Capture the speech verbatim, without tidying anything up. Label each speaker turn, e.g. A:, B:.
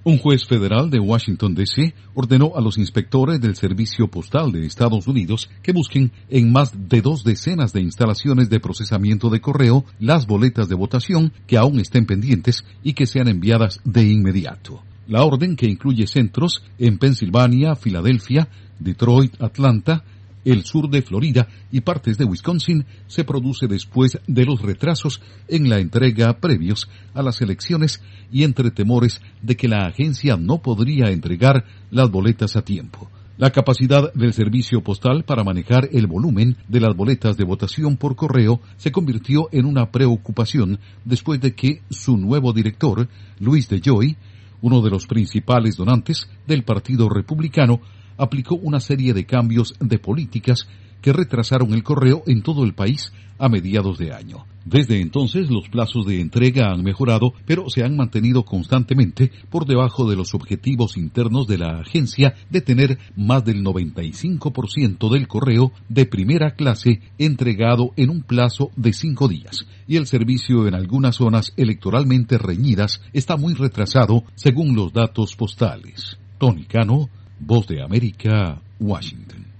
A: Un juez federal de Washington, D C ordenó a los inspectores del Servicio Postal de Estados Unidos que busquen en más de dos decenas de instalaciones de procesamiento de correo las boletas de votación que aún estén pendientes y que sean enviadas de inmediato. La orden, que incluye centros en Pensilvania, Filadelfia, Detroit, Atlanta, el sur de Florida y partes de Wisconsin, se produce después de los retrasos en la entrega previos a las elecciones y entre temores de que la agencia no podría entregar las boletas a tiempo. La capacidad del servicio postal para manejar el volumen de las boletas de votación por correo se convirtió en una preocupación después de que su nuevo director, Louis DeJoy, uno de los principales donantes del Partido Republicano, aplicó una serie de cambios de políticas que retrasaron el correo en todo el país a mediados de año. Desde entonces, los plazos de entrega han mejorado, pero se han mantenido constantemente por debajo de los objetivos internos de la agencia de tener más del noventa y cinco por ciento del correo de primera clase entregado en un plazo de cinco días. Y el servicio en algunas zonas electoralmente reñidas está muy retrasado, según los datos postales. Tony Cano, Voz de América, Washington.